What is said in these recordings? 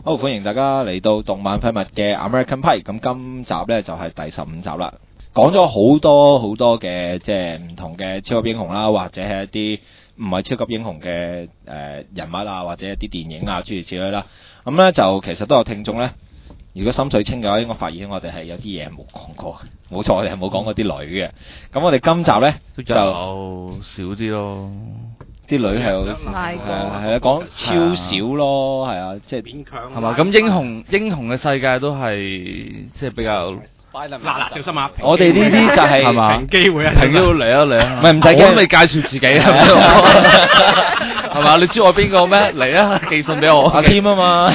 好，歡迎大家嚟到動漫廢物嘅 American Pie。咁今集呢就係第15集啦。講咗好多嘅即係唔同嘅超級英雄啦，或者係一啲唔係超級英雄嘅人物啊，或者一啲電影啊諸如此類啦。咁呢就其實都有聽眾呢，如果心水清嘅話，應該發現我哋係有啲嘢冇講過。冇錯，我哋係冇講過啲女嘅。咁我哋今集呢，就少啲咯。 啲女係係講超少咯，係啊，即係勉強係嘛？咁英雄嘅世界都係即係比較嗱，小心啊！ 我哋呢啲就係嘛？ 停機會啊！ 停機會嚟啊嚟啊！ 唔係唔使驚， 我都未介紹自己係嘛？你知我邊個咩？嚟啊！寄信俾我， 阿 Tim 啊嘛，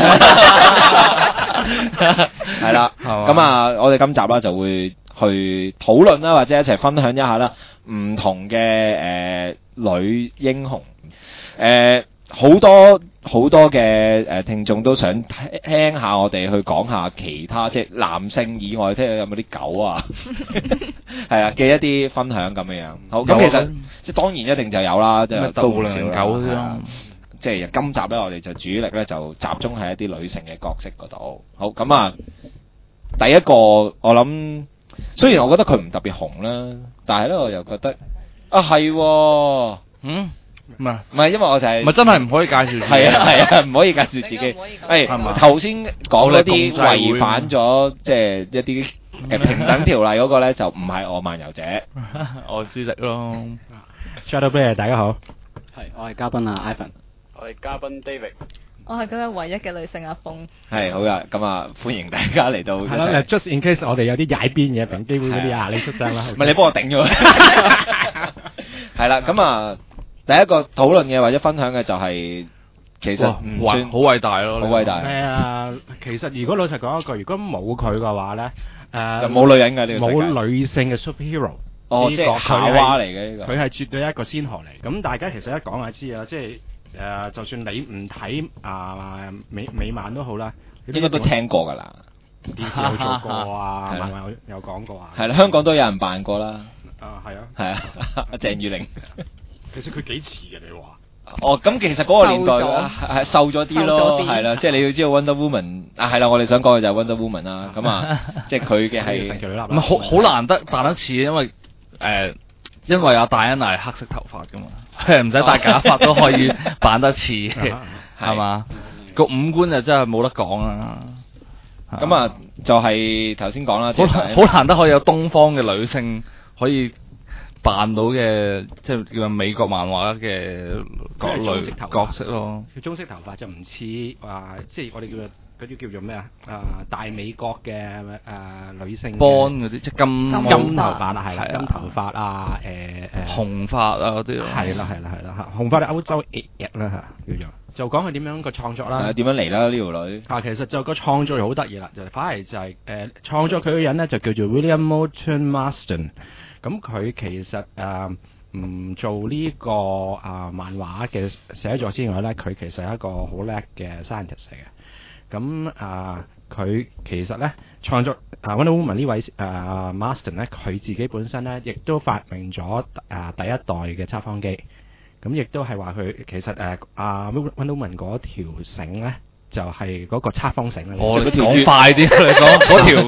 係啦。咁啊，我哋今集啦就會去討論啦，或者一齊分享一下啦，唔同嘅女英雄，好多嘅聽眾都想聽下我哋去講下其他即係男性以外，聽下有冇啲狗啊，係啊嘅一啲分享咁樣樣。好，咁其實即係當然一定就有啦，即係都唔少狗嗰啲咯。 即係今集咧，我哋就主力咧就集中喺一啲女性嘅角色嗰度。好，咁啊，第一個我諗，雖然我覺得佢唔特別紅啦，但係咧我又覺得啊係，唔係，因為我就係唔係真係唔可以介紹自己， 係啊，唔可以介紹自己。頭先講嗰啲違反咗即係一啲平等條例嗰個咧，就唔係我漫遊者， 我思力咯。 Shadow Bear 大家好， 係我係嘉賓啊 Ivan， 我係嘉賓 David， 我係今日唯一嘅女性阿峰。 係好噶，咁啊歡迎大家嚟到。 係啦，just in case 我哋有啲踩邊嘅平機會嗰啲啊，你出聲啦。 唔係你幫我頂咗佢。係啦，咁啊。第一個討論嘅或者分享嘅就係其實唔算好偉大咯， 好偉大。 其實如果老實講一句，如果冇佢嘅話咧， 就冇女人嘅呢個世界， 冇女性嘅 superhero。 哦，即係夏娃嚟嘅呢個。 佢係絕對一個先河嚟。咁大家其實一講就知啦，即係就算你唔睇美漫都好啦， 應該都聽過㗎啦。 電視有做過啊，漫畫有講過啊。 係啦，香港都有人扮過啦。 係啊。 係啊，阿鄭裕玲。 其實佢幾似嘅，你話？ 哦，咁其實嗰個年代係瘦咗啲咯，係啦，即係你要知道 Wonder Woman 啊，係啦，我哋想講嘅就係 Wonder Woman 啦，咁啊，即係佢嘅係唔係好難得扮得似，因為阿戴安娜係黑色頭髮噶嘛，唔使戴假髮都可以扮得似，係嘛？個五官就真係冇得講啦。 咁啊，就係頭先講啦， 好難得可以有東方嘅女性可以扮到嘅，即係叫做美國漫畫嘅各類角色咯。 佢棕色頭髮就唔似話，即係我哋嗰啲叫做咩啊？大美國嘅女性。 幫嗰啲即係金頭髮啦，係啦，金頭髮啊， 紅髮啊嗰啲咯。 係啦，紅髮係歐洲啦嚇，叫做。就講佢點樣個創作啦。 點樣嚟啦呢條女？ 其實就個創作好得意啦，就反而就係創作佢嘅人咧，就叫做 William Moulton Marston。咁佢其實唔做呢個漫畫嘅寫作之外咧，佢其實係一個好叻嘅 scientist 嚟嘅。咁佢其實咧創作Wonder Woman 呢位Marston 咧，佢自己本身咧亦都發明咗第一代嘅測謊機。咁亦都係話佢其實Wonder Woman 嗰條繩咧，就係嗰個測謊繩啦。 我講快啲，你講嗰條，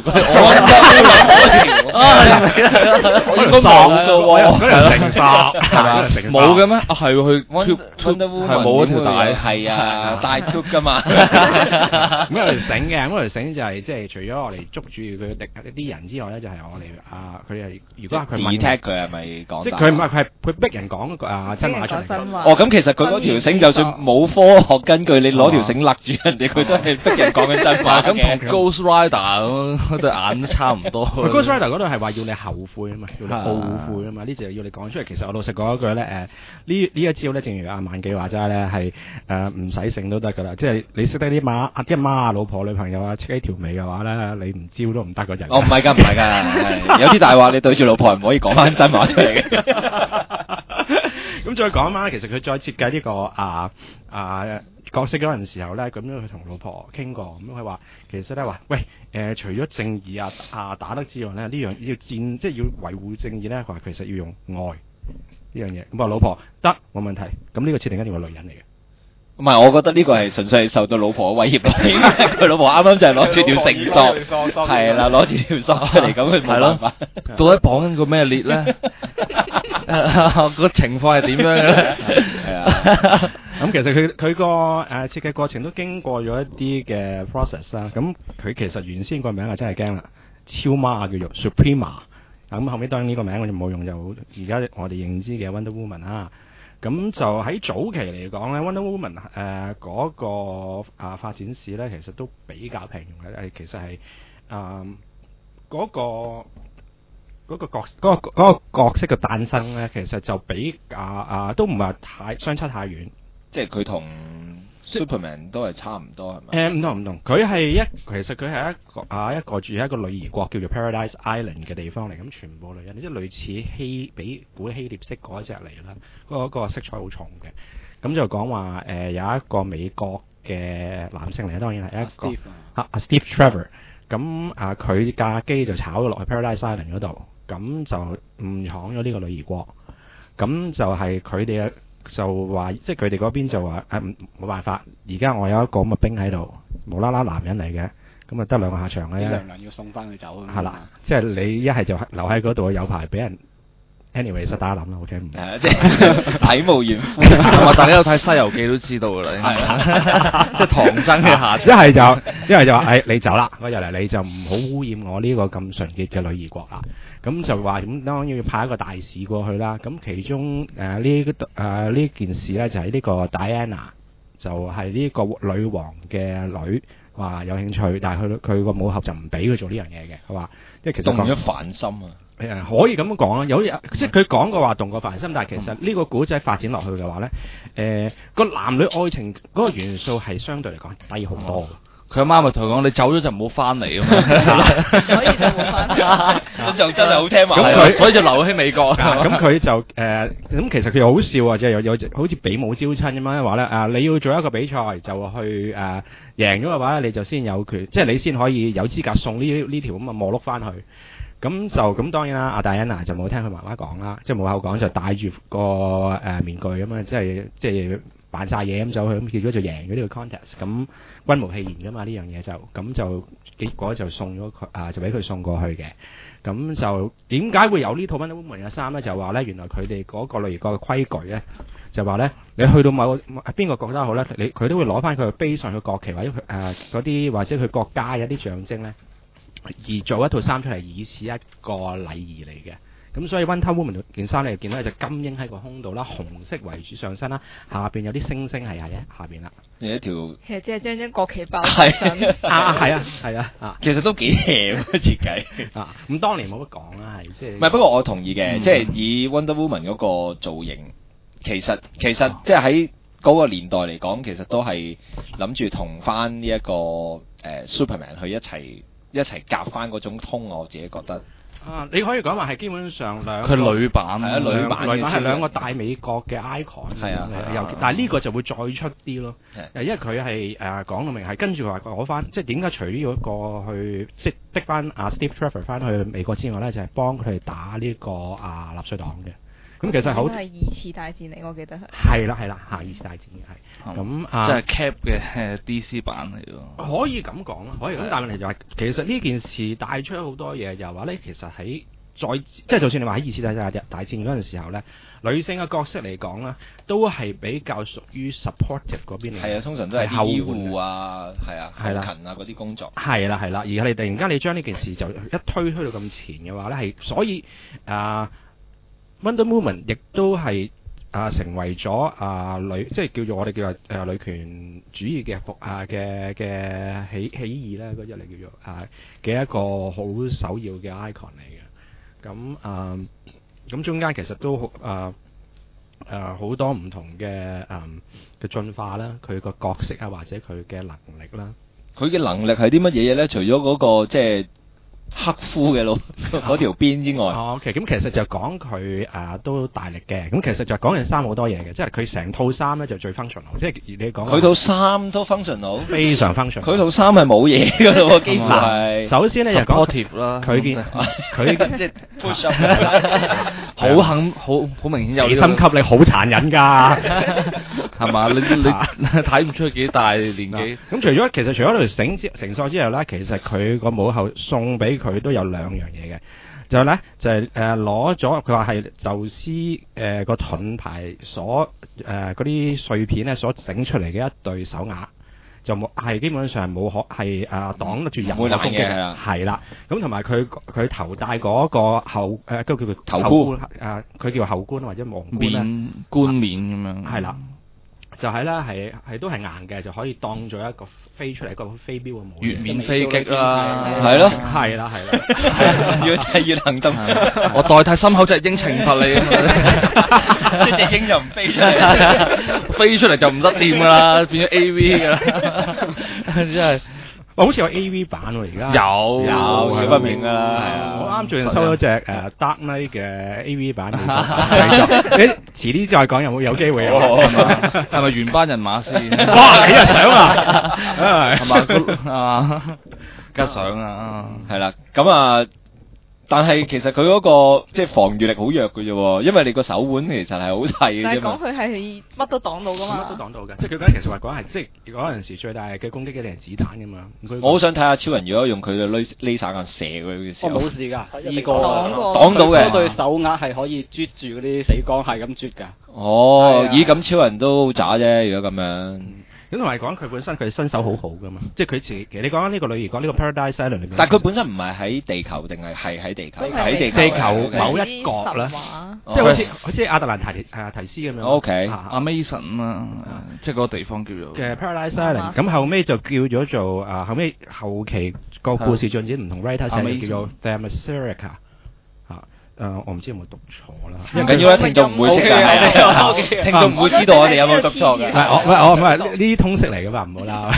我應該冇嘅喎， 嗰條繩索係嘛？ 冇嘅咩？係佢 Wonder Woman 係冇嗰條帶， 係啊，帶 tube 㗎嘛。 咁有條繩嘅，咁條繩就係即係除咗我哋捉住佢一啲人之外咧，就係我哋佢係如果佢 detect 佢係咪講？ 即係佢唔係佢逼人講真話出嚟。 哦，咁其實佢嗰條繩就算冇科學根據，你攞條繩勒住人哋，佢都係逼人講緊真話。 咁同 Ghost Rider 嗰對眼都差唔多。 Ghost Rider 嗰度係話要你後悔啊嘛，要你懊悔啊嘛，呢就要你講出嚟。其實我老實講一句咧，呢一招咧，正如阿萬記話齋咧，係唔使繩都得噶啦。即係你識得啲媽老婆女朋友戚起條尾嘅話咧，你唔招都唔得嗰陣。 哦，唔係㗎，有啲大話你對住老婆唔可以講翻真話出嚟嘅。 咁再講翻，其實佢再設計呢個角色嗰陣時候咧，咁樣佢同老婆傾過，咁佢話其實咧話，喂除咗正義打得之外咧，呢樣要戰，即係要維護正義咧，佢話其實要用愛呢樣嘢。咁啊，老婆得冇問題。咁呢個設定一定係女人嚟嘅。 唔係，我覺得呢個係純粹係受到老婆嘅威脅咯。佢老婆啱啱就係攞住條繩索，係啦，攞住條索出嚟，咁佢冇辦法。 到底綁緊個咩列咧？個情況係點樣嘅咧？ 係啊。 咁其實佢個設計過程都經過咗一啲嘅 process 啦。咁佢其實原先個名係真係驚啦，超媽叫做 Suprema。咁後尾當然呢個名我就冇用，就而家我哋認知嘅 Wonder Woman 啦。咁就喺早期嚟講咧，Wonder Woman 嗰個發展史咧，其實都比較平庸嘅。其實係嗰個角色嘅誕生咧，其實就比都唔係太相差太遠。 即係佢同 Superman 都係差唔多係咪？ 唔同。佢係其實佢係一個住喺一個女兒國叫做 Paradise Island 嘅地方嚟，咁全部女人，即係類似比古希臘式嗰隻嚟啦。嗰個色彩好重嘅。咁就講話有一個美國嘅男性嚟，當然係一個Steve Trevor。咁佢架機就炒咗落去 Paradise Island 嗰度，咁就誤闖咗呢個女兒國。咁就係佢哋就話，即係佢哋嗰邊就話冇辦法，而家我有一個咁嘅兵喺度，無啦啦男人嚟嘅，咁啊得兩個下場嘅。 娘娘要送翻佢走。 係啦，即係你一係就留喺嗰度，有排俾人。anyway， 實大家諗啦，OK。 即係體無完膚。 大家有睇《西遊記》都知道㗎啦，即係唐僧嘅下場。 一係就話你走啦，我入嚟你就唔好污染我呢個咁純潔嘅女兒國啦。咁就話咁當然要派一個大使過去啦。咁其中呢件事咧就係呢個 Diana， 就係呢個女王嘅女，話有興趣，但係佢個母后就唔俾佢做呢樣嘢嘅。佢話即係其實動咗凡心啊。 可以咁講啦，即係佢講過話動過凡心，但係其實呢個古仔發展落去嘅話咧，個男女愛情嗰個元素係相對嚟講低好多。 佢阿媽咪同佢講：你走咗就唔好翻嚟咁嘛。 所以就冇翻嚟。 就真係好聽話。 咁佢所以就留喺美國。 咁佢就咁其實佢又好笑啊，即係有好似比武招親咁樣話咧你要做一個比賽就去贏咗嘅話咧，你就先有權，即係你先可以有資格送呢條咁嘅磨碌翻去。咁當然啦，阿戴安娜就冇聽佢媽媽講啦，即係冇口講，就戴住個面具咁啊，即係扮晒嘢咁走去，咁結果就贏咗呢個 contest。咁軍無戲言噶嘛，呢樣嘢就結果就送咗佢就俾佢送過去嘅。咁就點解會有呢套 Wonder Woman 嘅衫咧？就話咧，原來佢哋嗰個女兒國嘅規矩咧，就話咧，你去到某邊個國家好咧，佢都會攞翻佢背上嘅國旗或者嗰啲或者佢國家有啲象徵咧，而做一套衫出嚟，以此一個禮儀嚟嘅。咁所以 Wonder Woman 件衫你見到有隻金鷹喺個胸度啦，紅色圍住上身啦，下邊有啲星星係喺下邊啦。 有一條其實即係將國旗包上身。 係啊， 其實都幾邪嘅設計。 咁當年冇乜講啦，係即係。 唔係，不過我同意嘅，即係以 Wonder Woman 嗰個造型，其實即係喺嗰個年代嚟講，其實都係諗住同翻呢一個Superman 去一齊夾翻嗰種通，我自己覺得。 你可以講話係基本上佢女版係女版係兩個大美國嘅 icon。係但係呢個就會再出啲咯。因為佢係講到明係跟住話攞翻，即係點解除咗要過去即係逼翻Steve Trevor 翻去美國之外咧，就係幫佢哋打呢個納粹黨嘅。咁其實好係二次大戰嚟，我記得係。 係啦，二次大戰嘅係。咁即係 Cap 嘅 DC 版嚟咯。 可以咁講啦，可以咁，但係問題就係其實呢件事帶出好多嘢，就係話咧，其實喺即係就算你話喺二次大戰嗰陣時候咧，女性嘅角色嚟講咧，都係比較屬於 supportive 嗰邊嚟。係通常都係啲醫護啊，後勤啊嗰啲工作。係啦，而係突然間你將呢件事就一推到咁前嘅話咧，係所以Wonder Woman 亦都係成為咗即係叫做我哋叫做女權主義嘅嘅起義咧，嗰隻嚟叫做嘅一個好首要嘅 icon 嚟嘅。咁中間其實都好多唔同嘅進化啦，佢個角色或者佢嘅能力啦。 佢嘅能力係啲乜嘢嘢咧？除咗嗰個即係克夫嘅嗰條邊之外。 哦，OK，咁其實就講佢都大力嘅，咁其實就講件衫好多嘢嘅，即係佢成套衫咧就最 functional，即係你講佢套衫都 functional， 非常 functional。佢套衫係冇嘢㗎咯喎，幾乎係。 首先咧就講 supportive 啦， 佢件佢即係 push up， 好明顯有地心吸力好殘忍㗎， 係嘛？你睇唔出幾大年紀。 咁除咗其實除咗條繩索之後咧，其實佢個母後送俾佢都有兩樣嘢嘅，就咧就係攞咗佢話係宙斯個盾牌所嗰啲碎片咧所整出嚟嘅一對手鐲，就冇係基本上冇係擋得住任何攻擊嘅，係啦。咁同埋佢頭戴嗰個後嗰個叫做頭箍佢叫後冠或者皇冠冠冕咁樣， 係啦。就係咧，係都係硬嘅，就可以當做一個飛出嚟一個飛鏢嘅武器。 月面飛擊啦， 係咯， 係啦。 如果係月能登， 我代替心口隻鷹懲罰你， 即係隻鷹就唔飛出嚟， 飛出嚟就唔得掂噶啦，變咗 AV 噶啦，真係。 好似有 A.V. 版喎，而家有少不免㗎啦，係啊！ 我啱最近收咗隻Dark Knight 嘅 A.V. 版，你遲啲再講有機會啊？ 係咪原班人馬先？ 哇！幾日相啊？ 係嘛？梗係相啊！ 係啦，咁啊。但係其實佢嗰個即係防禦力好弱嘅啫，因為你個手腕其實係好細嘅啫嘛。 但係講佢係乜都擋到㗎嘛。 乜都擋到嘅，即係佢嗰陣其實話講係即係嗰陣時最大嘅攻擊一定係子彈㗎嘛。 我好想睇下超人如果用佢嘅laser眼射佢嘅時候。 我冇事㗎，試過擋到嘅。 嗰對手鐲係可以啜住嗰啲死光，係咁啜㗎。 哦，咦咁超人都好渣啫，如果咁樣。 咁同埋講佢本身佢身手好好噶嘛，即係佢其實你講緊呢個女兒講呢個 Paradise Island 裏面，但係佢本身唔係喺地球定係喺地球？喺地球某一角啦，即係好似亞特蘭提斯咁樣。OK， 阿 Mason 啊，即係嗰個地方叫做嘅 Paradise Island。咁後尾就叫咗做後尾後期個故事進展唔同 writer 寫叫做 Themyscira。我唔知有冇讀錯啦， 唔緊要啦，聽眾唔會識㗎，聽眾唔會知道我哋有冇讀錯嘅。 我唔係呢啲通識嚟㗎嘛，唔好啦。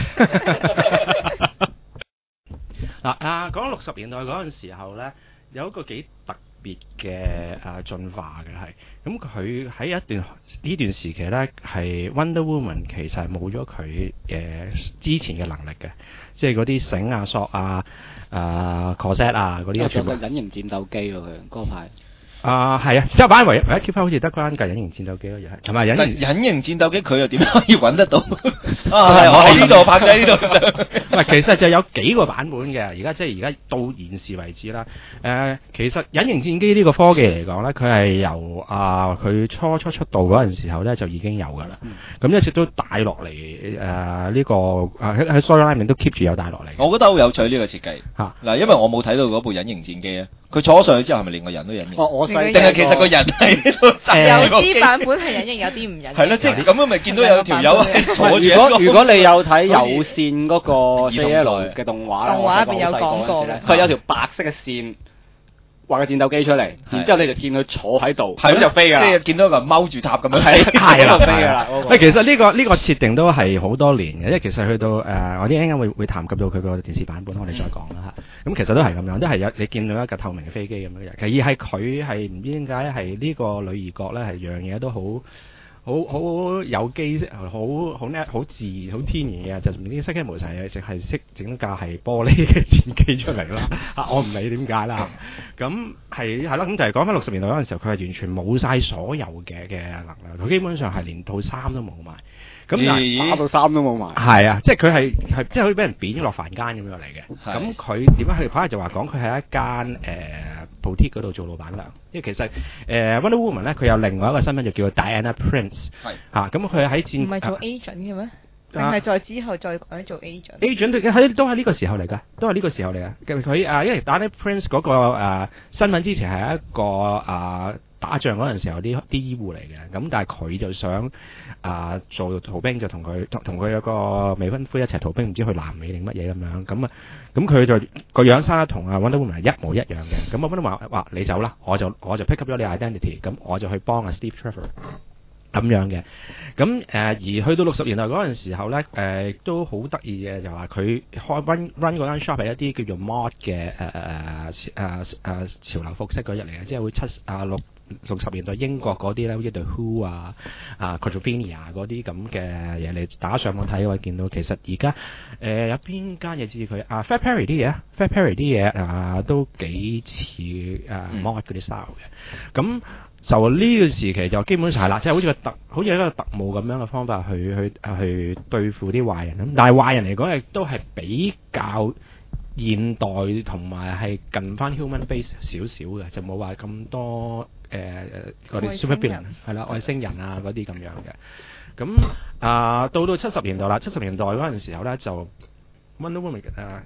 嗱講60年代嗰陣時候咧，有一個幾特別嘅進化嘅係，咁佢喺呢段時期咧，係 Wonder Woman 其實係冇咗佢之前嘅能力嘅，即係嗰啲繩啊、索啊。corset 啊嗰啲， 有個隱形戰鬥機喎，佢嗰排。 係啊，即係反而唯一 keep 翻好似得翻架隱形戰鬥機咯，又係，同埋隱形戰鬥機佢又點可以揾得到？我喺呢度拍咗喺呢度上。 唔係，其實就有幾個版本嘅，而家到現時為止啦。其實隱形戰機呢個科技嚟講咧，佢係由佢初出道嗰陣時候咧就已經有㗎啦。咁一直都帶落嚟呢個喺 storyline 面都 keep 住有帶落嚟。 我覺得好有趣呢個設計嚇嗱，因為我冇睇到嗰部隱形戰機啊。佢坐上去之後係咪連個人都隱形？定係其實個人係有啲版本係隱形，有啲唔隱形。 係咯，即係咁樣咪見到有條友坐住。 如果你有睇有線嗰個 4L 嘅動畫入邊有講過嘅， 佢有條白色嘅線畫個戰鬥機出嚟，然之後你就見佢坐喺度，咁就飛㗎。即係見到一個踎住塔咁樣， 係啦， 飛㗎啦。 其實呢個設定都係好多年嘅，因為其實去到我啲陣間會談及到佢個電視版本，我哋再講啦嚇。咁其實都係咁樣，都係有你見到一架透明嘅飛機咁樣嘅。而係佢係唔知點解係呢個女兒國咧係樣嘢都好有機式，好自然、好天然嘅，就連啲釋迦無神嘢，淨係識整架係玻璃嘅戰機出嚟啦。我唔理點解啦。咁係啦，咁就係講翻60年代嗰陣時候，佢係完全冇晒所有嘅能量，佢基本上係連套衫都冇埋。咁打到衫都冇埋。 係啊，即係佢係即係可以俾人貶咗落凡間咁樣嚟嘅。咁佢點樣去？反而就話講佢喺一間boutique 嗰度做老闆娘。因為其實Wonder Woman 咧，佢有另外一個身份就叫做 Diana Prince。係咁佢喺戰唔係做 agent 嘅咩？定係在之後再改做 agent？agent 都係呢個時候嚟㗎，都係呢個時候嚟㗎。佢因為 Diana Prince 嗰個身份之前係一個打仗嗰陣時候啲醫護嚟嘅，咁但係佢就想做逃兵，就同佢有個未婚夫一齊逃兵，唔知去南美定乜嘢咁樣，咁佢就個樣生得同Wonder Woman 係一模一樣嘅，咁Wonder Woman話你走啦，我就 pick up 咗你 identity，咁我就去幫Steve Trevor。 咁樣嘅。咁而去到60年代嗰陣時候咧，都好得意嘅，就話佢run 嗰間 shop 係一啲叫做 mod 嘅潮流服飾嗰日嚟嘅，即係會60年代英國嗰啲咧，好似對 Who Quadrophenia 嗰啲咁嘅嘢，你大家上網睇嘅話，見到其實而家有邊間嘢知佢Fred Perry 啲嘢都幾似mod 嗰啲 style 嘅。咁就呢個時期就基本上係啦，即係好似一個特務咁樣嘅方法去對付啲壞人咁。但係壞人嚟講，亦都係比較現代同埋係近翻 human base 少少嘅，就冇話咁多嗰啲 super villain 係啦，外星人啊嗰啲咁樣嘅。咁到70年代啦，70年代嗰陣時候咧就 Wonder Woman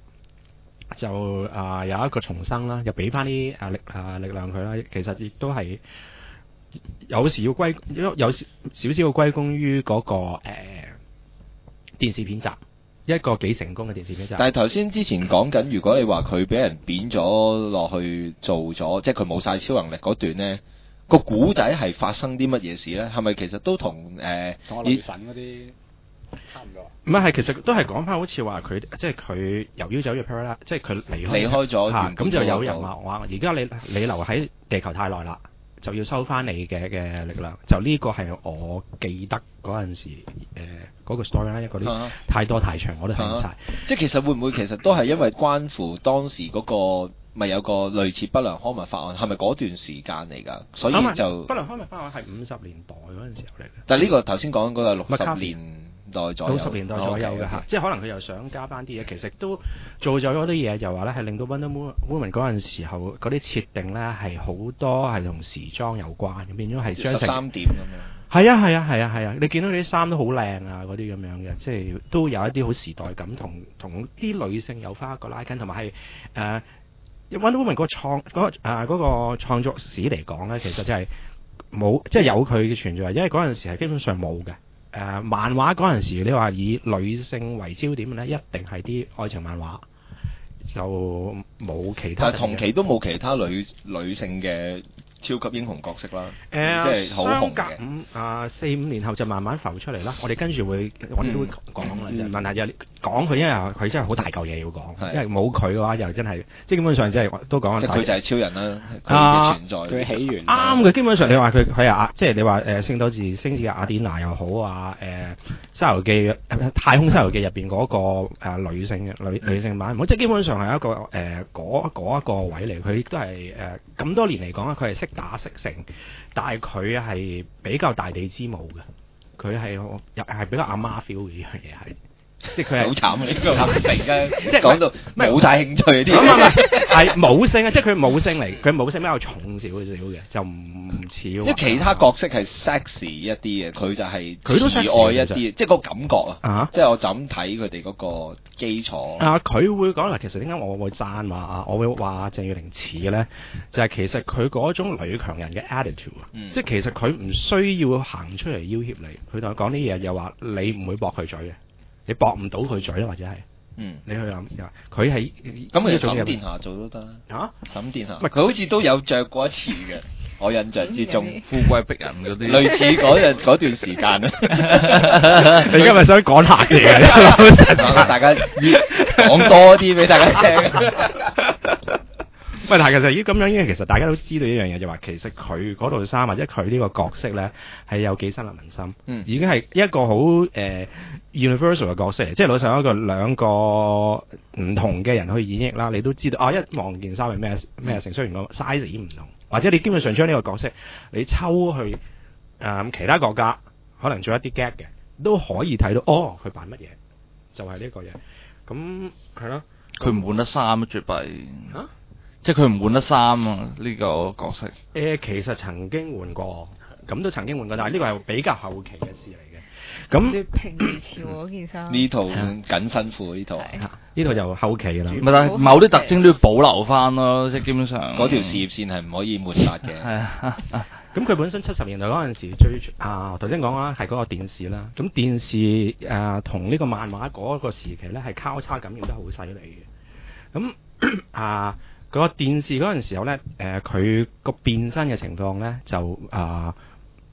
就有一個重生啦，又俾翻啲力量佢啦。其實亦都係有時有少少要歸功於嗰個電視片集，一個幾成功嘅電視片集。 但係頭先之前講緊，如果你話佢俾人扁咗落去做咗，即係佢冇晒超能力嗰段呢，個古仔係發生啲乜嘢事呢？係咪其實都同女神嗰啲差唔多？ 唔係，其實都係講翻好似話佢，即係佢由於走咗 Parallax，即係佢離開咗， 咁就有人話而家你留喺地球太耐啦，就要收翻你嘅力量。就呢個係我記得嗰陣時嗰個 story 啦，嗰啲太多太長我都睇唔晒。 即係其實會唔會其實都係因為關乎當時嗰個咪有個類似不良刊物法案，係咪嗰段時間嚟㗎？所以就不良刊物法案係50年代嗰陣時候嚟嘅。 但係呢個頭先講嗰個60年代左右，60 年代左右嘅嚇，即係可能佢又想加翻啲嘢，其實都做咗啲嘢，就話咧係令到 Wonder Woman 嗰陣時候嗰啲設定咧係好多係同時裝有關，變咗係將成 13點咁樣。 係啊！你見到佢啲衫都好靚啊，嗰啲咁樣嘅，即係都有一啲好時代感，同啲女性有翻一個拉近，同埋係Wonder Woman 嗰個創作史嚟講咧，其實真係冇，即係有佢嘅存在，因為嗰陣時係基本上冇嘅。漫畫嗰陣時，你話以女性為焦點咧，一定係啲愛情漫畫，就冇其他。 但係同期都冇其他女性嘅超級英雄角色啦，即係好紅嘅。 4-5年後就慢慢浮出嚟啦。我哋跟住我哋都會講啦。問題就講佢，因為佢真係好大嚿嘢要講，因為冇佢嘅話，又真係即係基本上即係都講。 即係佢就係超人啦，佢嘅存在， 佢起源啱嘅。基本上你話佢係即係你話星島星矢嘅雅典娜又好西遊記太空西遊記入邊嗰個女性版，即係基本上係一個嗰一個位嚟。佢都係咁多年嚟講佢係識打識成，但係佢係比較大地之母嘅，佢係比較阿媽 feel 嘅呢樣嘢係。即係佢係好慘呢個突然間即係講到冇晒興趣啲， 係母性啊！即係佢母性嚟，佢母性比較重少少嘅，就唔似。因為其他角色係 sexy 一啲嘅，佢就係慈愛一啲，即係個感覺啊！即係我就咁睇佢哋嗰個基礎。 佢會講啦，其實點解我會讚話我會話鄭月玲似嘅咧？就係其實佢嗰種女強人嘅 attitude，即係其實佢唔需要行出嚟要挾你，佢同佢講啲嘢又話你唔會駁佢嘴嘅。你駁唔到佢嘴啦，或者係，你去諗，佢係咁其實沈殿霞做都得啊。沈殿霞，唔係佢好似都有着過一次嘅，我印象之中， 富貴逼人嗰啲， 類似嗰段時間啊。 你今日想講下嘢啊？ 大家講多啲俾大家聽。 喂，但係其實咁樣，因為其實大家都知道一樣嘢，就話其實佢嗰套衫或者佢呢個角色咧係有幾深入民心，已經係一個好universal 嘅角色嚟，即係老實講兩個唔同嘅人去演繹啦，你都知道一望件衫係咩成，雖然個 size 已經唔同，或者你基本上將呢個角色你抽去其他國家，可能做一啲 gag 嘅，都可以睇到佢扮乜嘢，就係呢個嘢，咁係咯， 佢唔換得衫絕弊即係佢唔換得衫啊！呢個角色其實曾經換過，咁都曾經換過，但係呢個係比較後期嘅事嚟嘅。咁平時潮嗰件衫呢套緊身褲呢套， 呢套就後期㗎啦。 但係某啲特徵都要保留翻咯，即係基本上嗰條事業線係唔可以抹殺嘅。 係啊，咁佢本身70年代嗰陣時最頭先講啦，係嗰個電視啦。咁電視同呢個漫畫嗰個時期咧係交叉感應得好犀利嘅。咁嗰個電視嗰陣時候咧，佢個變身嘅情況咧就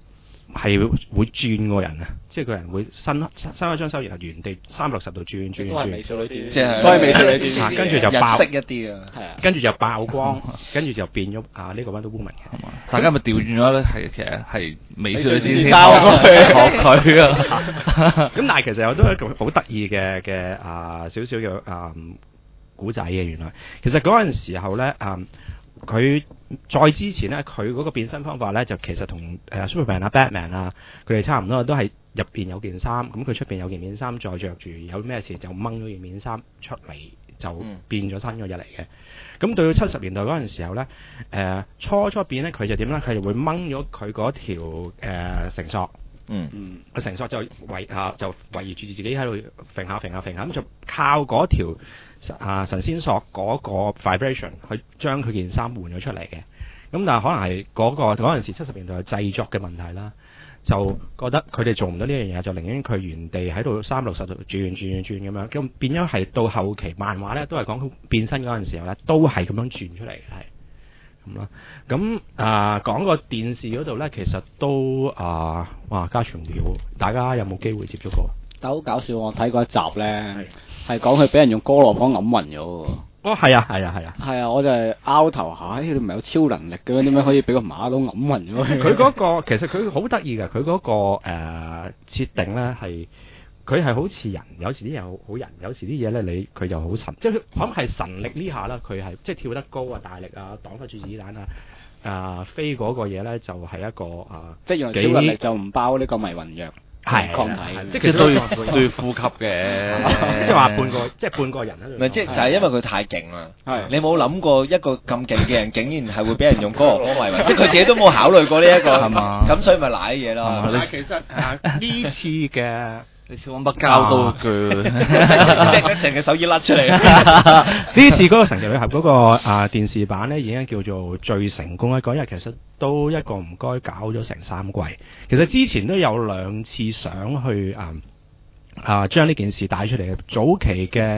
係會轉個人啊，即係個人會伸開張手，然後原地360度轉， 都係美少女戰士， 即係都係美少女戰士， 跟住就爆日式一啲啊， 係啊， 跟住就爆光，跟住就變咗呢個 Wonder Woman 嘅。 大家咪調轉咗咧，係其實係美少女戰士學佢啊。 咁但係其實有都係一個好得意嘅少少嘅古仔嘅，原來其實嗰陣時候咧佢再之前咧，佢嗰個變身方法咧，就其實同Superman 啊、Batman 啊，佢哋差唔多，都係入邊有件衫，咁佢出邊有件面衫，再着住有咩事就掹咗件面衫出嚟，就變咗新嗰隻嚟嘅。咁到70年代嗰陣時候咧，初變咧，佢就點咧？佢就會掹咗佢嗰條繩索。個繩索就圍住自己喺度揈下，咁就靠嗰條神仙索嗰個 vibration 去將佢件衫換咗出嚟嘅。咁但係可能係嗰陣時70年代製作嘅問題啦，就覺得佢哋做唔到呢樣嘢，就寧願佢原地喺度360度轉咁樣，咁變咗係到後期漫畫咧都係講佢變身嗰陣時候咧，都係咁樣轉出嚟嘅，係。咁啦，咁講個電視嗰度咧，其實都哇家傳戶曉，大家有冇機會接觸過？ 但好搞笑，我睇過一集咧，係講佢俾人用哥羅邦揞暈咗喎。 哦，係啊， 我就係拗頭下，佢唔係有超能力嘅咩？點解可以俾個馬騮揞暈咗？ 佢嗰個其實佢好得意嘅，佢嗰個設定咧係。佢係好似人，有時啲嘢好人，有時啲嘢咧佢就好神，即係可能係神力呢下啦。佢係即係跳得高啊，大力啊，擋得住子彈啊，飛嗰個嘢咧就係一個即係原來超能力就唔包呢個迷魂藥，係抗體， 即係對呼吸嘅， 即係話半個人喺度。 唔係即係就係因為佢太勁啦。係你冇諗過一個咁勁嘅人，竟然係會俾人用哥羅邦迷魂，即係佢自己都冇考慮過呢一個係嘛？咁所以咪賴嘢咯。 但係其實呢次嘅。 你似揾把膠刀鋸， 即係成隻手衣甩出嚟。 呢次嗰個神奇女俠嗰個電視版咧，已經叫做最成功啦。嗰日其實都一個唔該搞咗成3季。其實之前都有2次想去將呢件事帶出嚟嘅。早期嘅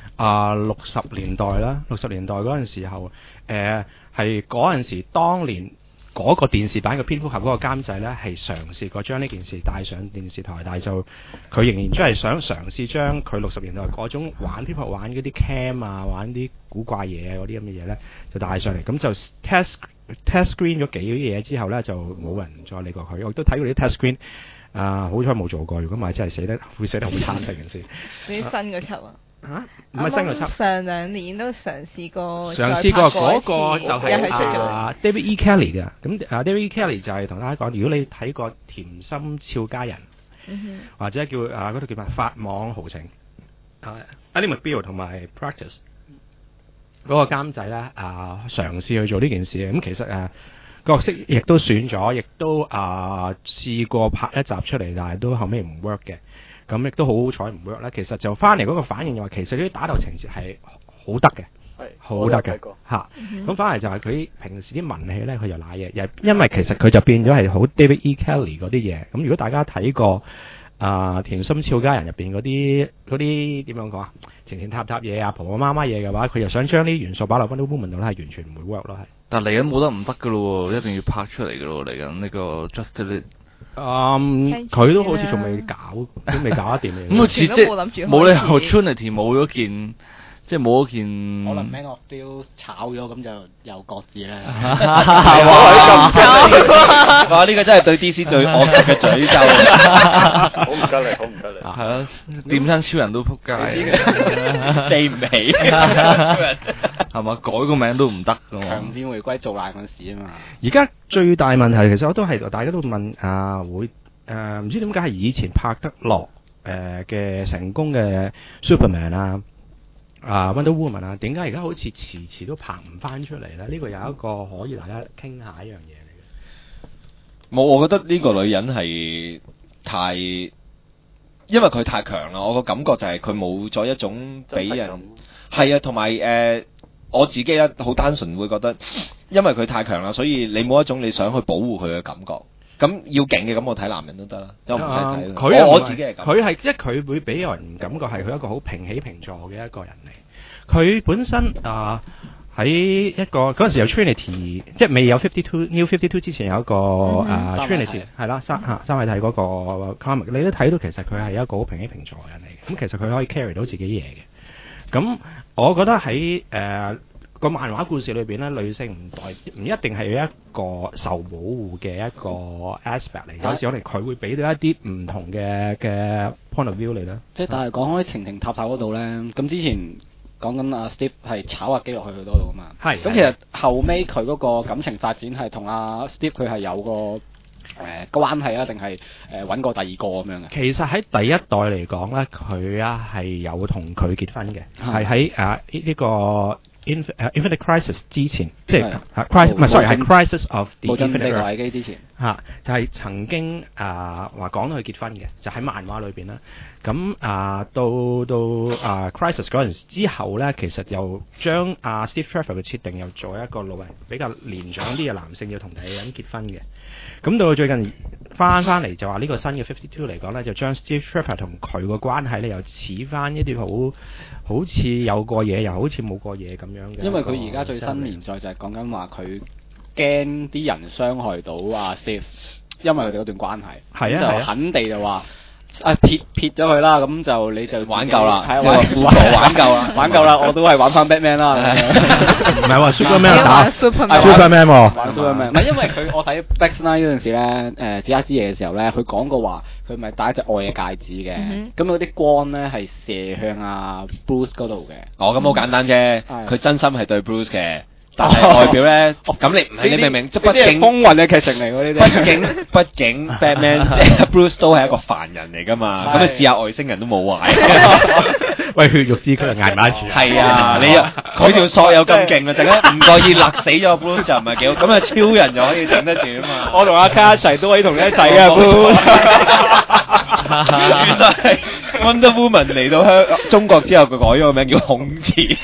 60年代啦，60年代嗰陣時候，係嗰陣時當年。嗰個電視版嘅蝙蝠俠嗰個監製呢，係嘗試過將呢件事帶上電視台，但係就佢仍然都係想嘗試將佢60年代嗰種玩蝙蝠俠玩嗰啲 cam 啊，玩啲古怪嘢嗰啲咁嘅嘢呢，就帶上嚟。咁就 test screen 咗幾嘢之後呢，就冇人再理過佢。我都睇過啲 test screen，好彩冇做過。如果唔係真係會死得好慘嘅件事。 啲新嗰輯啊？ 唔係新嗰輯。 上2年都嘗試過嗰個就係出咗 David E. Kelly 嘅。咁David E. Kelly 就係同大家講，如果你睇過《甜心俏家人》，或者叫嗰套叫咩《法網豪情》，Ally McBeal 同埋 Practice 嗰個監製咧，嘗試去做呢件事。咁其實角色亦都選咗，亦都試過拍一集出嚟，但係都後尾唔 work 嘅。咁亦都好彩唔 work 啦。其實就翻嚟嗰個反應就話，其實呢啲打鬥情節係好得嘅，好得嘅嚇。咁反而就係佢平時啲文戲咧，佢就賴嘢，因為其實佢就變咗係好 David E. Kelly 嗰啲嘢。咁如果大家睇過甜心俏家人入邊嗰啲點樣講啊，情塔嘢啊，婆婆媽媽嘢嘅話，佢又想將啲元素擺落 Wonder Woman 度咧，係完全唔會 work 咯。係。但嚟緊冇得唔得噶咯，一定要拍出嚟噶咯，嚟緊呢個 Justice。佢都好似仲未搞，都未搞得掂嘅。咁好似即係冇理由 Trinity 冇咗件，即係冇咗件。 可能 Man of Steel 炒咗，咁就又各自咧。 哇！呢個真係對 DC 最惡嘅詛咒。 好唔得嚟，好唔得嚟。 係啊，掂親超人都撲街， 死唔起。 超人係嘛？改個名都唔得㗎嘛。 強天回歸做爛嗰事啊嘛。 而家最大問題其實我都係大家都問會唔知點解係以前拍得落嘅成功嘅 Superman Wonder Woman 啊，點解而家好似遲都拍唔翻出嚟咧？呢個有一個可以大家傾下一樣嘢嚟嘅。 冇，我覺得呢個女人係太，因為佢太強啦。我個感覺就係佢冇咗一種俾人係啊，同埋我自己咧好單純會覺得，因為佢太強啦，所以你冇一種你想去保護佢嘅感覺。咁要勁嘅，咁我睇男人都得啦，又唔使睇佢。我自己係咁。佢係即係佢會俾人感覺係佢一個好平起平坐嘅一個人嚟。佢本身喺一個嗰陣時有 Trinity，即係未有 New 52之前有一個Trinity 係啦，三位體嗰個 comic， 你都睇到其實佢係一個好平起平坐嘅人嚟嘅。咁其實佢可以 carry 到自己嘢嘅。咁我覺得喺個漫畫故事裏邊咧，女性唔一定係一個受保護嘅一個 aspect 嚟，有時可能佢會俾到一啲唔同嘅 point of view 嚟啦。 即係但係講開情情塔塔嗰度咧，咁之前講緊阿 Steve 係炒阿基落去佢嗰度啊嘛。係。咁其實後尾佢嗰個感情發展係同阿 Steve 佢係有個關係啊，定係揾過第二個咁樣嘅？ 其實喺第一代嚟講咧，佢係有同佢結婚嘅，係喺呢個Infinite Crisis 之前，即係係 Crisis of the Infinite 危機之前就係曾經話講到佢結婚嘅，就喺漫畫裏邊啦。咁到Crisis 嗰陣之後咧，其實又將Steve Trevor 嘅設定又做一個比較年長啲嘅男性要同第二個人結婚嘅。咁到最近翻嚟就話呢個新嘅52嚟講咧，就將 Steve Trevor 同佢個關係咧又似翻一啲好似有過嘢，又好似冇過嘢咁樣嘅。 因為佢而家最新連載就係講緊話佢驚啲人傷害到阿 Steve， 因為佢哋嗰段關係，就狠地就話撇咗佢啦，咁就你就玩夠啦， 係玩夠啦，我都係玩翻 Batman 啦， 唔係話 Superman 玩 Superman 玩 Superman，唔係因為佢我睇 Black Knight 嗰陣時咧，指一支嘢嘅時候咧，佢講過話佢咪戴一隻愛嘅戒指嘅，咁嗰啲光咧係射向阿 Bruce 嗰度嘅。 哦，咁好簡單啫，佢真心係對 Bruce 嘅。但係外表咧，咁你明唔明？即係畢竟風雲嘅劇情嚟喎呢啲。 畢竟 Batman 即係 Bruce 都係一個凡人嚟㗎嘛，咁你試下外星人都冇壞。 喂，血肉之軀捱唔捱住？ 係啊，佢條索有咁勁啊，陣間唔覺意勒死咗 Bruce 就唔係幾好，咁超人就可以頂得住啊嘛。 我同阿卡一齊都可以同你一齊嘅 Bruce。 原來係 Wonder Woman 嚟到中國之後，佢改咗個名叫孔慈。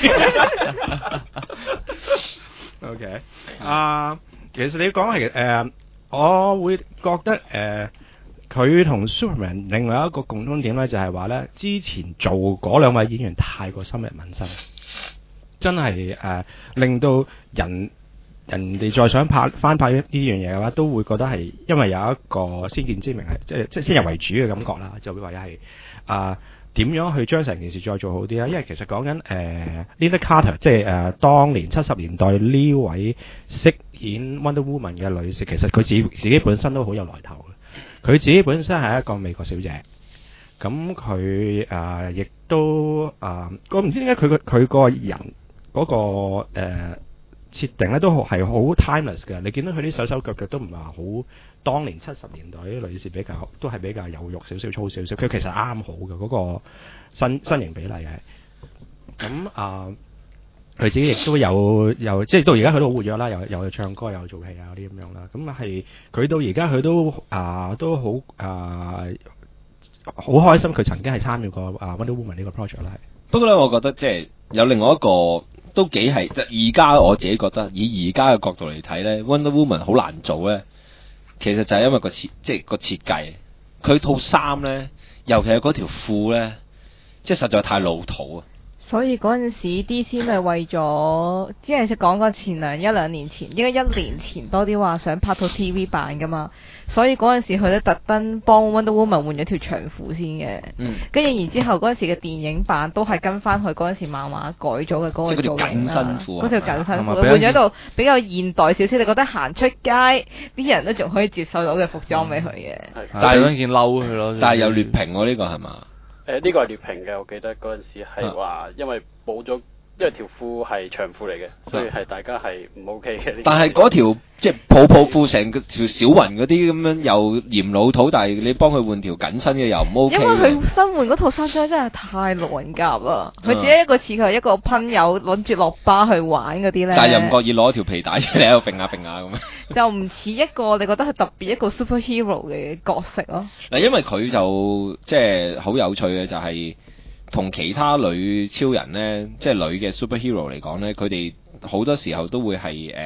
OK，其實你講係我會覺得佢同 Superman 另外一個共通點咧，就係話咧，之前做嗰兩位演員太過深入民心，真係令到人哋再想翻拍呢樣嘢嘅話，都會覺得係因為有一個先見之明係即係先入為主嘅感覺啦，就會話係點樣去將成件事再做好啲啦？因為其實講緊Linda Carter， 即係當年70年代呢位飾演 Wonder Woman 嘅女士，其實佢自己本身都好有來頭嘅。佢自己本身係一個美國小姐，咁佢亦都我唔知點解佢個人嗰個設定咧都係好 timeless 嘅。你見到佢啲手腳都唔係好當年70年代啲女士都係比較有肉少少粗少少，佢其實啱好嘅嗰個身形比例係咁佢自己亦都有即係到而家佢都好活躍啦，有唱歌有做戲啊嗰啲咁樣啦。咁係佢到而家佢都好開心，佢曾經係參與過Wonder Woman 呢個 project 啦。 不過咧，我覺得即係有另外一個都幾係，而家我自己覺得以而家嘅角度嚟睇咧，Wonder Woman 好難做咧。其實就係因為個設計，佢套衫咧，尤其係嗰條褲咧，即係實在太老土啊！ 所以嗰陣時 DC 咪為咗，只係講過前一兩年前，應該1年前多啲話想拍套 TV 版噶嘛，所以嗰陣時佢都特登幫 Wonder Woman 換咗條長褲先嘅，跟住然之後嗰陣時嘅電影版都係跟翻佢嗰陣時漫畫改咗嘅嗰個造型啦，嗰條緊身褲換咗度比較現代少少，你覺得行出街啲人都仲可以接受到嘅服裝俾佢嘅， 但係嗰件褸佢咯， 但係有劣評喎呢個係嘛？ 呢個係劣評嘅，我記得嗰陣時係話，因為冇咗，因為條褲係長褲嚟嘅，所以係大家係唔 OK 嘅。 但係嗰條即係泡褲成條小雲嗰啲咁樣又嫌老土，但係你幫佢換條緊身嘅又唔 OK。 因為佢新換嗰套衫真係太路人甲啦，佢只係一個似佢係一個噴友諗住落巴去玩嗰啲咧。 但係又唔覺意攞條皮帶出嚟喺度揈下揈下咁。 就唔似一個你覺得係特別一個 superhero 嘅角色咯。 嗱，因為佢就即係好有趣嘅就係同其他女超人呢，即係女嘅 superhero 嚟講呢，佢哋好多時候都會係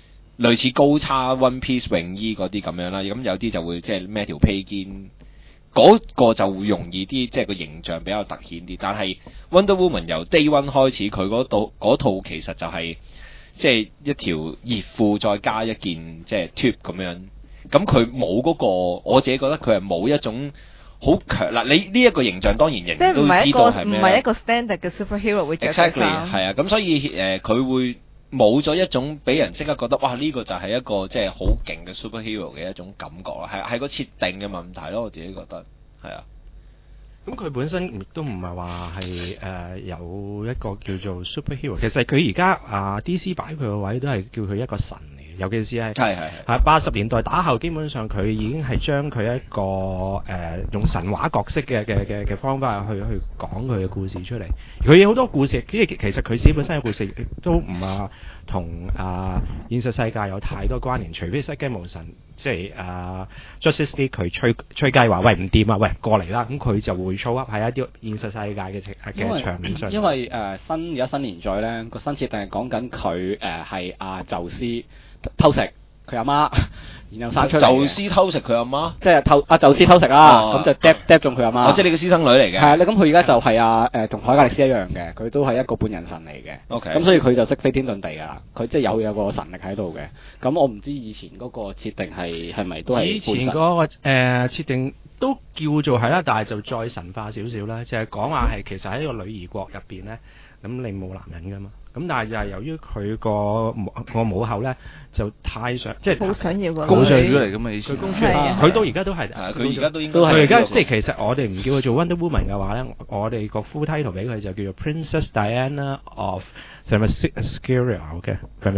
類似高叉 one piece 泳衣嗰啲咁樣啦。咁有啲就會即係孭條披肩嗰個就會容易啲，即係個形象比較突顯啲。但係 Wonder Woman 由 Day One 開始，佢嗰套其實就係即係一條熱褲再加一件即係 tube 咁樣。咁佢冇嗰個，我自己覺得佢係冇一種好強嗱。你呢一個形象當然人人都知道係咩， 唔係一個 standard 嘅 superhero 會着衫。 Exactly 係啊，咁所以佢會冇咗一種俾人即刻覺得哇呢個就係一個即係好勁嘅 superhero 嘅一種感覺啦。係個設定嘅問題咯，我自己覺得係啊。 咁佢本身亦都唔係話係有一個叫做 superhero， 其實佢而家DC 擺佢個位都係叫佢一個神嚟嘅，尤其是係80年代打後，基本上佢已經係將佢一個用神話角色嘅方法去講佢嘅故事出嚟。佢有好多故事，其實佢自己本身嘅故事都唔係同現實世界有太多關聯，除非失驚無神，即係Justice League 佢吹雞話喂唔掂啊，喂過嚟啦，咁佢就會 show up 喺一啲現實世界嘅場面上。 因為而家新年在咧個新設定係講緊佢係宙斯偷食佢阿媽，然後生出嚟。 宙斯偷食佢阿媽， 即係宙斯偷食啦，咁就嗒中佢阿媽。 即係你個私生女嚟嘅。係啊，咁佢而家就係同海格力斯一樣嘅，佢都係一個半人神嚟嘅。 OK。 咁所以佢就識飛天遁地㗎啦，佢即係有個神力喺度嘅。咁我唔知以前嗰個設定係咪都係以前嗰個設定都叫做係啦，但係就再神化少少啦，就係講話係其實喺一個女兒國入邊咧，咁你冇男人㗎嘛。咁但係就係由於佢個母后咧就太想即係好想要個公主嚟㗎嘛，以前佢到而家都係， 佢而家都應該佢而家即係其實我哋唔叫佢做 Wonder Woman 嘅話咧，我哋個 full title 俾佢就叫做 Princess Diana of Themyscira。OK，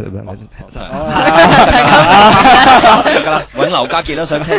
揾劉家傑都想聽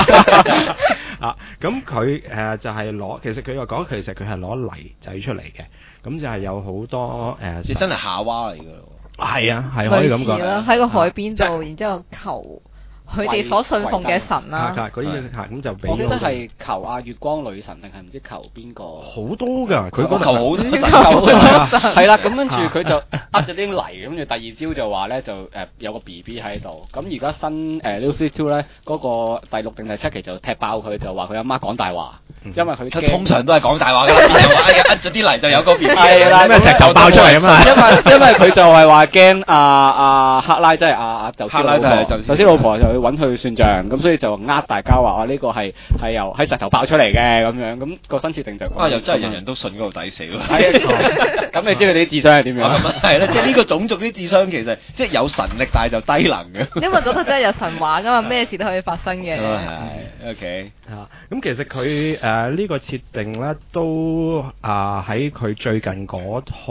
咁佢就係攞，其實佢又講其實佢係攞泥仔出嚟嘅，咁就係有好多你真係夏娃嚟㗎咯。 係啊，係可以咁講啦，喺個海邊度，然之後求佢哋所信奉嘅神啦。 咁就俾我記得係求月光女神定係唔知求邊個？ 好多㗎，佢求好多神。 係啦，咁跟住佢就呃咗啲泥，跟住第二朝就話咧就有個 BB 喺度。咁而家新Lucy Two 咧嗰個第6定第7期就踢爆佢，就話佢阿媽講大話，因為佢通常都係講大話㗎，呃咗啲泥就有個 BB。 係啦， 咩石頭爆出嚟啊嘛？ 因為佢就係話驚克拉即係宙斯老婆，宙斯老婆就去揾佢算賬，咁所以就呃大家話呢個係由喺石頭爆出嚟嘅咁樣，咁個新設定就又真係人人都信嗰個抵死咯。 咁你知佢哋啲智商係點樣？ 係啦，即係呢個種族啲智商其實即係有神力，但係就低能嘅。 因為嗰度真係有神話㗎嘛，咩事都可以發生嘅。 係 OK。 咁其實佢呢個設定咧都喺佢最近嗰套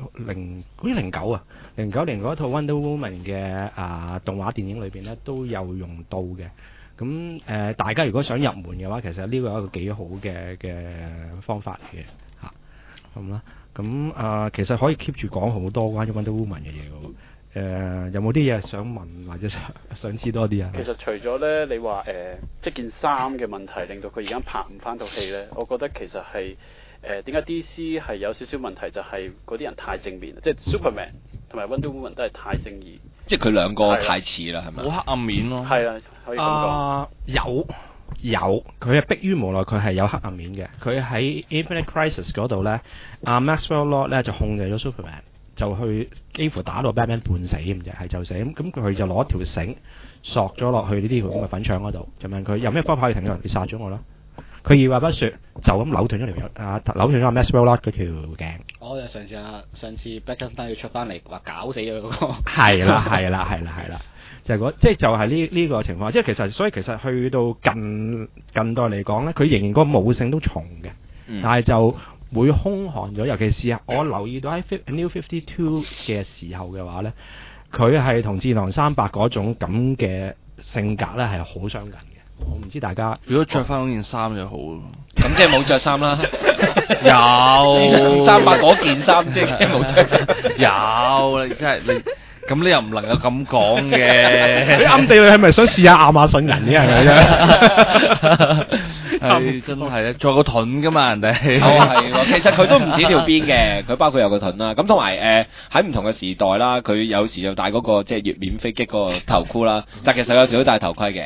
09年嗰套 Wonder Woman 嘅動畫電影裏邊咧都有用到嘅。咁大家如果想入門嘅話，其實呢個係一個幾好嘅方法嚟嘅嚇。咁啦，咁其實可以 keep 住講好多關於 Wonder Woman 嘅嘢嘅。有冇啲嘢想問或者想知多啲啊？ 其實除咗咧，你話即件衫嘅問題令到佢而家拍唔翻套戲咧，我覺得其實係點解 DC 係有少少問題，就係嗰啲人太正面，即係 Superman 同埋 Wonder Woman 都係太正義， 即係佢兩個太似啦，係咪？ 好黑暗面咯。 係啊，可以咁講。 有，佢係迫於無奈，佢係有黑暗面嘅。佢喺 Infinite Crisis 嗰度咧，Maxwell Lord 咧就控制咗 Superman， 就去幾乎打到 Batman 半死咁就係就死。咁佢就攞條繩索咗落去呢啲咁嘅粉腸嗰度，就問佢有咩方法可以停到人哋殺咗我啦？佢二話不說就咁扭斷咗扭斷咗 Maxwell Lord 嗰條頸。 我就上次 Black Knight 要出翻嚟話搞死咗嗰個。 係啦。就係呢個情況，即係所以其實去到近代嚟講咧，佢仍然個武性都重嘅，但係就會兇悍咗。尤其是我留意到喺 New 52嘅時候嘅話咧，佢係同戰狼300嗰種咁嘅性格咧係好相近嘅。我唔知大家如果着翻嗰件衫就好咯。 咁即係冇着衫啦。 有 300嗰件衫即係冇着。 有你真係你。咁你又唔能夠咁講嘅， 你暗地裏係咪想試下亞馬遜人嘅係咪啫？ 係真係啊，仲有個盾噶嘛人哋。 係喎，其實佢都唔止條邊嘅，佢包括有個盾啦。咁同埋喺唔同嘅時代啦，佢有時就戴嗰個即係月面飛機嗰個頭箍啦，但其實有時都戴頭盔嘅。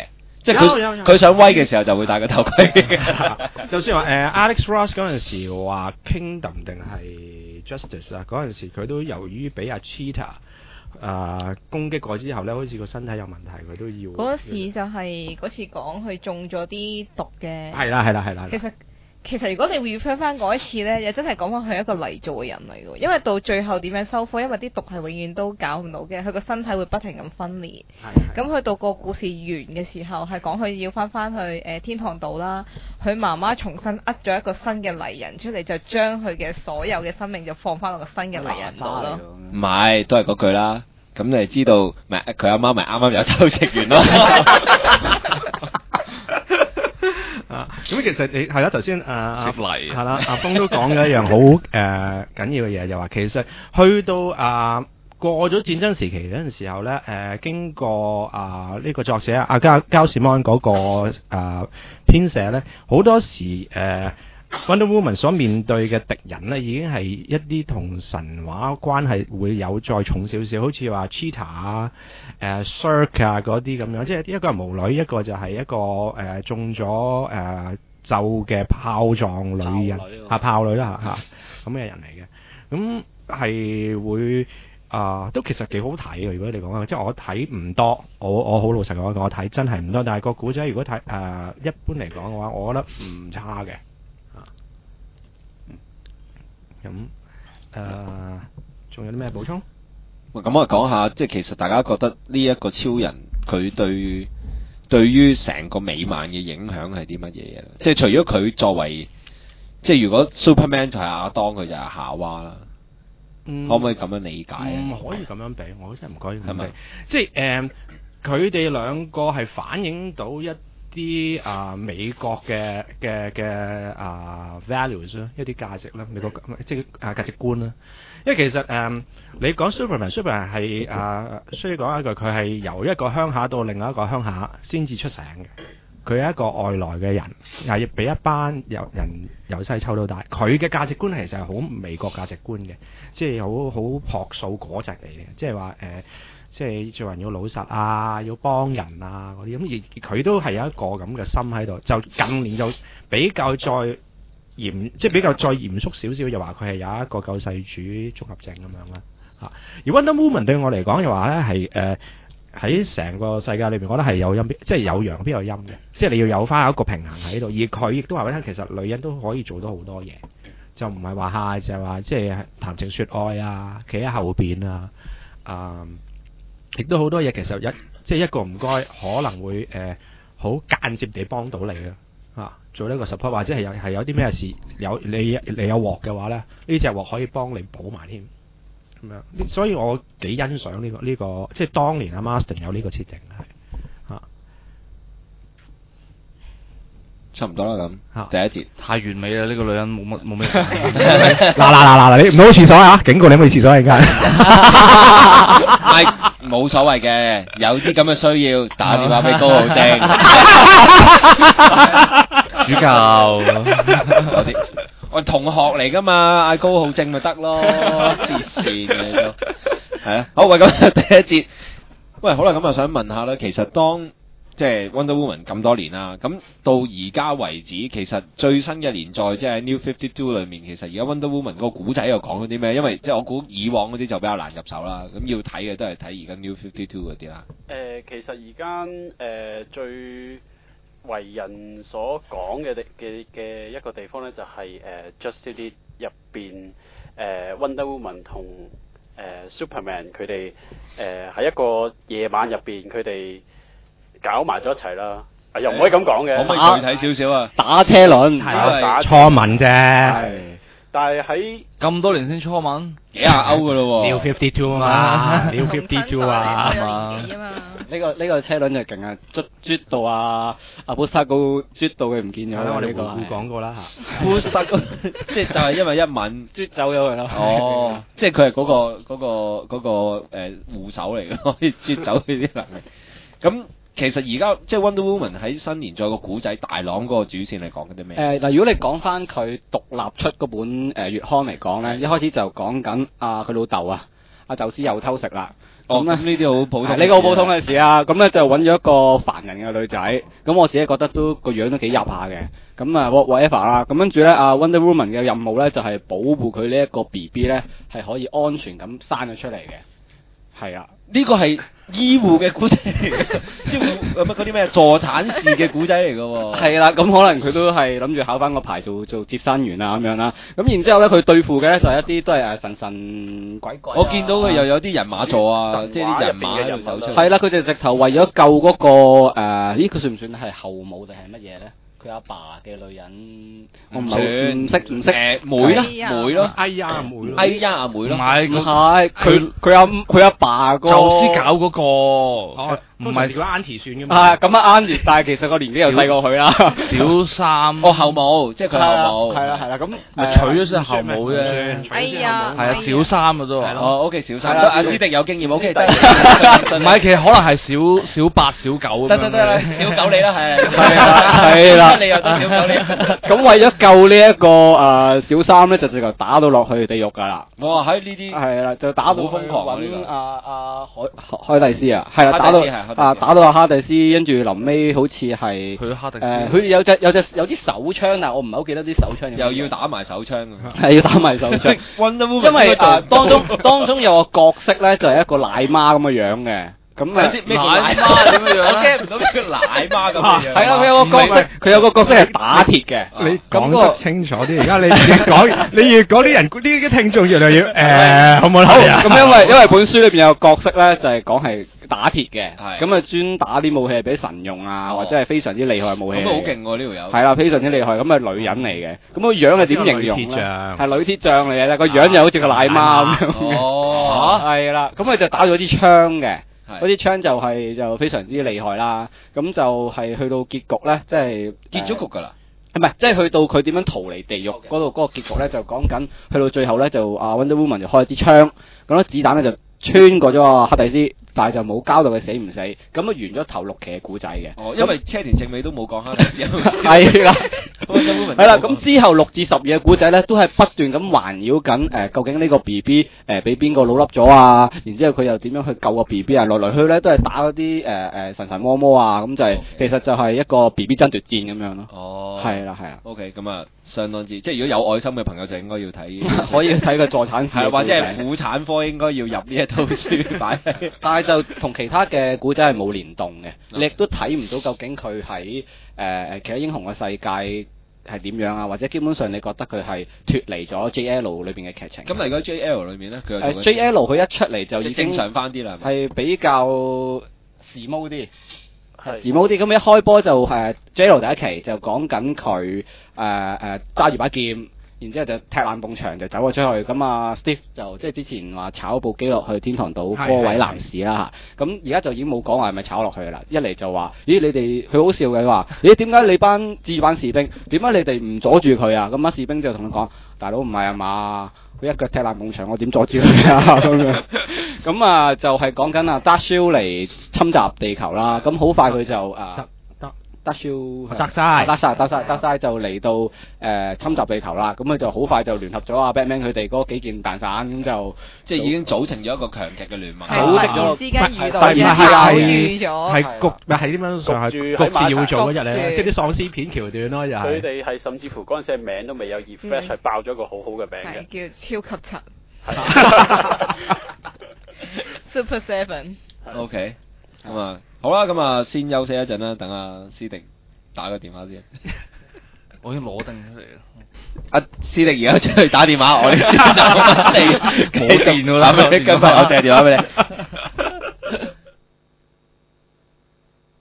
即係佢想威嘅時候就會戴個頭盔。 就算話Alex Ross 嗰陣時話 Kingdom 定係 Justice 啊，嗰陣時佢都由於俾阿 Cheetah 攻擊過之後咧，好似個身體有問題，佢都要。 嗰時就係嗰次講佢中咗啲毒嘅。 係啦。 其實如果你 refer 翻嗰一次咧，又真係講翻佢係一個泥做嘅人嚟嘅，因為到最後點樣收科，因為啲毒係永遠都搞唔到嘅，佢個身體會不停咁分裂。咁去到個故事完嘅時候，係講佢要翻去天堂島啦，佢媽媽重新咗一個新嘅泥人出嚟，就將佢嘅所有嘅生命就放翻落個新嘅泥人度咯。 唔係，都係嗰句啦。咁你知道，咪佢阿媽咪啱啱有偷食完咯。 咁其實你係啦，頭先涉泥係啦，阿峰都講咗一樣好緊要嘅嘢，就話其實去到過咗戰爭時期嗰陣時候咧，經過呢個作者阿膠士芒嗰個編寫咧，好多時Wonder Woman 所面對嘅敵人咧，已經係一啲同神話關係會有再重少少，好似話 Cheetah Shirk 啊嗰啲咁樣，即係一個係巫女，一個就係一個中咗咒嘅炮仗女人炮女啦咁嘅人嚟嘅，咁係會都其實幾好睇嘅。如果你講即係我睇唔多，我好老實講，我睇真係唔多，但係個古仔如果睇一般嚟講嘅話，我覺得唔差嘅。咁仲有啲咩補充？ 咁我講下，即係其實大家覺得呢一個超人佢對於成個美漫嘅影響係啲乜嘢嘢？即係除咗佢作為，即係如果 Superman 就係亞當，佢就係夏娃啦。可唔可以咁樣理解？ 唔可以咁樣比，我真係唔可以咁比。即係佢哋兩個係反映到一啲美國嘅values 啦，一啲價值啦，美國即係價值觀啦。因為其實你講 Superman 係需要講一句，佢係由一個鄉下到另外一個鄉下先至出醒嘅。佢係一個外來嘅人，又要俾一班人由細湊到大。佢嘅價值觀其實係好美國價值觀嘅，即係好樸素嗰隻嚟嘅，即係話即係做人要老實啊，要幫人啊嗰啲，咁而佢都係有一個咁嘅心喺度。就近年就比較再即係比較再嚴肅少少，就話佢係有一個救世主綜合症咁樣啦嚇。而 Wonder Woman 對我嚟講，又話咧係喺成個世界裏邊，我覺得係有陰，即係有陽必有陰嘅，即係你要有翻一個平衡喺度。而佢亦都話俾你聽，其實女人都可以做到好多嘢，就唔係話就係話即係談情説愛啊，企喺後邊啊，亦都好多嘢。其實即係一個唔該，可能會好間接地幫到你啊，做呢個 support， 或者係有啲咩事你有鑊嘅話咧，呢隻鑊可以幫你補埋添。咁樣，所以我幾欣賞呢個，即係當年阿 Marston 有呢個設定係嚇， 差唔多啦咁。第一節太完美啦！呢個女人冇咩。 嗱，你唔好去廁所啊！警告你唔好去廁所而家。 冇所謂嘅，有啲咁嘅需要打電話俾高浩正主教嗰啲。我同學嚟噶嘛，嗌高浩正咪得咯，黐線嘅都係啊。好，喂，咁第一節，喂，好啦，咁啊想問下啦，其實當即係 Wonder Woman 咁多年啦，咁到而家為止，其實最新嘅連載即係 New 52裏面，其實而家 Wonder Woman 個古仔又講咗啲咩？因為即係我估以往嗰啲就比較難入手啦，咁要睇嘅都係睇而家 New 52嗰啲啦。 其實而家最為人所講嘅一個地方咧，就係Justice League 入邊Wonder Woman 同Superman 佢哋喺一個夜晚入邊，佢哋搞埋咗一齊啦。又唔可以咁講嘅， 可唔可以具體少少啊？ 打車輪係初吻啫。 但係喺咁多年先初吻， 幾廿歐噶咯喎。 New 52啊嘛，New 52啊嘛。 呢個車輪就勁啊，啜到阿布沙高啜到佢唔見咗。 我哋會講過啦嚇。 布沙高即係就係因為一吻啜走咗佢咯。 哦，即係佢係嗰個護手嚟嘅，可以啜走呢啲能力。咁其實而家即係 Wonder Woman 喺新年再個古仔大朗嗰個主線嚟講緊啲咩？ 嗱，如果你講翻佢獨立出嗰本月刊嚟講咧，一開始就講緊佢老豆啊， 阿宙斯又偷食啦。 咁呢啲好普通， 呢個好普通嘅事啊。咁咧就揾咗一個煩人嘅女仔，咁我自己覺得都個樣都幾入下嘅。咁啊 whatever 啦。咁跟住咧，阿 Wonder Woman 嘅任務咧就係保護佢呢一個 BB 咧係可以安全咁生咗出嚟嘅。係啊， 呢個係醫護嘅古仔嚟嘅，即係乜嗰啲咩助產士嘅古仔嚟嘅喎。 係啦，咁可能佢都係諗住考翻個牌做接生員啊咁樣啦。咁然之後咧，佢對付嘅咧就係一啲都係神神鬼鬼。 我見到佢又有啲人馬座啊，即係啲人馬喺度走出嚟。 係啦，佢哋直頭為咗救嗰個佢算唔算係後母定係乜嘢咧？佢阿爸嘅女人，我唔識妹咯， 哎呀妹咯， 哎呀阿妹咯， 唔係佢阿爸個宙斯搞嗰個， 唔係叫 Auntie 算嘅嘛。 咁啊 Auntie，但係其實個年紀又細過佢啦。 小三後母，即係佢後母。 係啦，咁咪娶咗先後母啫。 哎呀， 係啊，小三嘅啫。 OK，小三。阿斯迪有經驗，OK 得。 唔係，其實可能係小八、小九咁樣。 得，小九你啦，係啦。 你又得小九你。 咁為咗救呢一個小三咧，就直頭打到落去地獄噶啦。 我話喺呢啲係啦，就打到好瘋狂揾阿海蒂斯啊，係啦，打到阿哈蒂斯，跟住臨尾好似係佢哈蒂斯， 佢有啲手槍，但係我唔係好記得啲手槍。 又要打埋手槍係要打埋手槍。因為當中有個角色咧，就係一個奶媽咁嘅樣嘅。咁奶媽點樣？我驚唔到咩叫奶媽咁嘅樣。 係啦，佢有個角色係打鐵嘅。 你講得清楚啲，而家你越講啲人，呢啲聽眾越嚟越好唔好啦？ 咁因為本書裏邊有個角色咧，就係講係打鐵嘅，咁啊專打啲武器係俾神用啊，或者係非常之厲害嘅武器。咁好勁喎呢條友。 係啦，非常之厲害，咁係女人嚟嘅。咁個樣係點形容咧？係女鐵匠嚟嘅，個樣又好似個奶媽咁樣。哦，係啦，咁佢就打咗啲槍嘅。嗰啲槍就非常之厲害啦，咁就係去到結局咧，即係結咗局㗎啦， 唔係，即係去到佢點樣逃離地獄嗰度嗰個結局咧，就講緊去到最後咧，就Wonder Woman 就開支槍，咁啲子彈咧就穿過咗個黑蒂斯，但係就冇交到佢死唔死，咁啊完咗頭6期嘅古仔嘅。 哦，因為車田正美都冇講黑蒂斯。 係啦，係啦，咁之後6至12嘅古仔咧，都係不斷咁環繞緊究竟呢個 BB 俾邊個老笠咗啊？然之後佢又點樣去救個 BB 啊？來去咧都係打嗰啲神魔魔啊，咁就係其實就係一個 BB 爭奪戰咁樣咯。哦，係啦。 OK， 咁啊，相當之即係如果有愛心嘅朋友就應該要睇， 可以睇個助產士， 或者係婦產科應該要入呢一套書擺。 但係就同其他嘅古仔係冇聯動嘅，你亦都睇唔到究竟佢喺其他英雄嘅世界係點樣啊？或者基本上你覺得佢係脫離咗 JL 裏邊嘅劇情。 咁嚟講 JL 裏面咧，佢 JL 佢一出嚟就已經正常翻啲啦， 係比較時髦啲。時髦啲，咁一開波就JL 第一期就講緊佢揸住把劍，然之後就踢爛埲牆就走咗出去。咁啊 Steve 就即係之前話炒部機落去天堂島波位男士啦嚇。咁而家就已經冇講話係咪炒落去啦。一嚟就話，咦你哋佢好笑嘅話，咦點解你班志願班士兵點解你哋唔阻住佢啊？咁班士兵就同佢講，大佬唔係啊嘛，佢一腳踢爛埲牆，我點阻住佢啊？咁樣咁啊就係講緊Dark Shield嚟侵襲地球啦。咁好快佢就Dark Shield 就嚟到侵襲地球啦。咁佢就好快就聯合咗Batman 佢哋嗰幾件蛋散，咁就即係已經組成咗一個強極嘅聯盟。 組織咗之間遇到嘅遇咗係點樣上係焗住要做嗰日咧，即係啲喪屍片橋段咯，又係。 佢哋係甚至乎嗰陣時名都未有，Flash 係爆咗個好好嘅名嘅， 叫超級柒。Super Seven。 OK，咁啊。好啦，咁啊，先休息一陣啦，等阿斯迪打個電話先。 我已經攞定出嚟啦。 阿斯迪而家出去打電話，我哋冇電噶啦，今日我借電話俾你。